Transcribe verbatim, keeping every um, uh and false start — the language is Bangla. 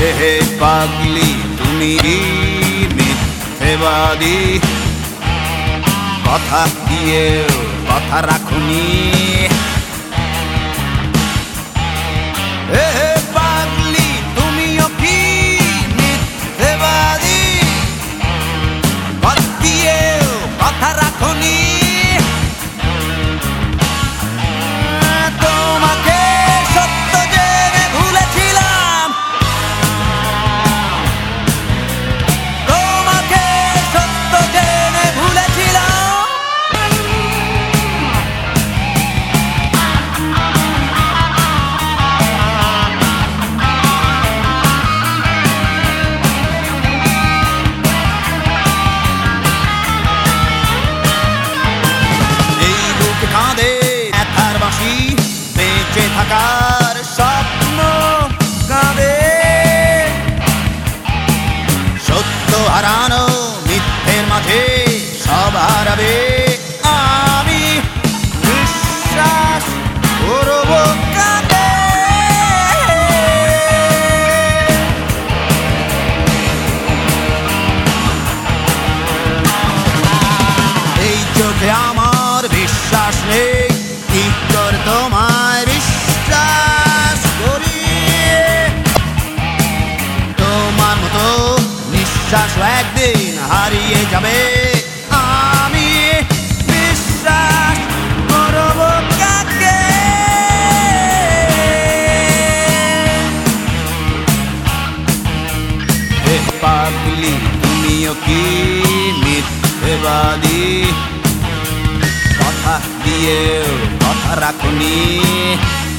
হে পাগলি তুমি মিথ্যেবাদী, কথা দিয়েও কথা রাখুনি। হে পাগলি তুমিও কি মিথ্যেবাদী, কথা দিয়েও কথা রাখুনি। তোমাকে সত্য জেনে ভুলেছিলাম, তোমাকে সত্য জেনে ভুলেছিলাম। এই বুক কাঁদে ব্যথার বাঁশি, বেঁচে থাকার স্বপ্ন কাঁদে। সত্য হারানো মিথ্যের মাঝে সব হারাবে। আমি বিশ্বাস করব কাকে? এই চোখে আমার বিশ্বাস নেই, কি করে তোমায় বিশ্বাস করি? তোমার মতো নিঃশ্বাস একদিন হারিয়ে যাবে। আমি বিশ্বাস করব কাকে? হে পাগলি তুমিও কি মিথ্যেবাদী, কথা দিয়েও কথা রাখুনি।